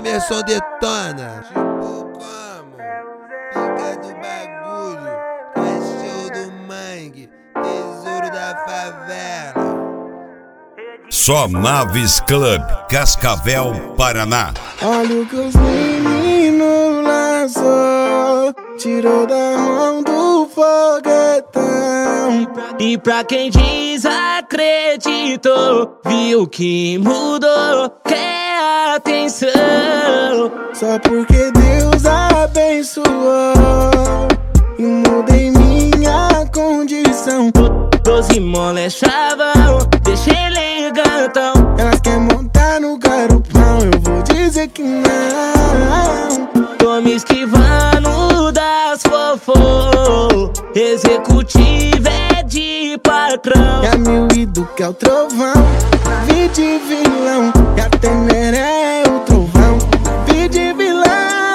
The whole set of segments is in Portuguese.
Emerson detona. Tipo como? Pica do bagulho, cachorro do mangue, tesouro da favela. Só Naves Club, Cascavel, Paraná. Olha o que os meninos lançou, tirou da mão do foguetão. E pra quem desacreditou, viu que mudou, quer atenção. Só porque Deus abençoou e mudei minha condição. 12 mole é chavão, deixa elegantão. Elas querem montar no garupão, eu vou dizer que não. Tô me esquivando das fofô, executivo é de patrão. E a mil e do que é o trovão, vi de vilão. E a Teneré é o trovão, vi de vilão.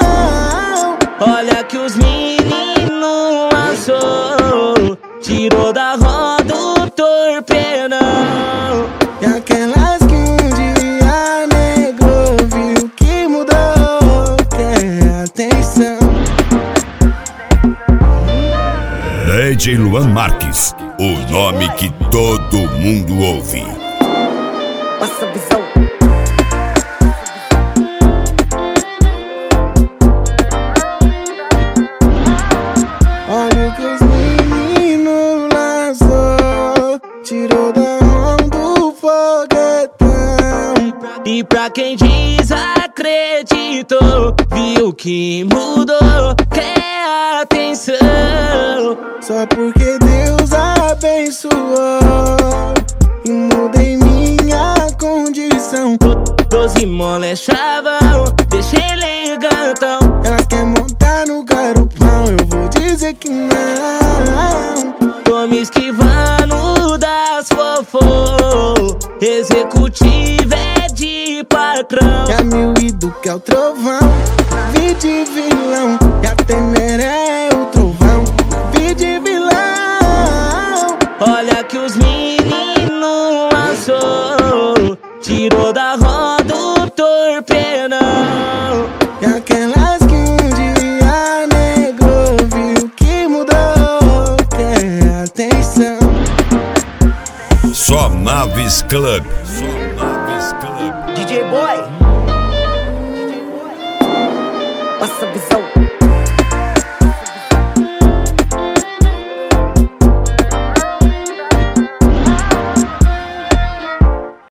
Olha que os meninos lançou, tirou da roda o torpedão. E aquelas que um dia negou, viu que mudou, quer atenção. DJ Luan Marques, o nome que todo mundo ouve. Passa a visão. Olha o que os meninos lançou, tirou da mão do foguetão. E pra quem desacreditou, viu que mudou, quer atenção. Só porque Deus abençoou e mudei minha condição. 12 mole é chavão, deixa elegantão. Elas querem montar no garupão, eu vou dizer que não. Tô me esquivando das fofô, executivo é de patrão. E a mil e do que é o trovão, vi de vilão. E a Teneré é o trovão, vi de vilão. Olha que os meninos lançou, tirou da roda o torpedão. E aquelas que um dia negou, viu que mudou, quer atenção. Só Naves Club,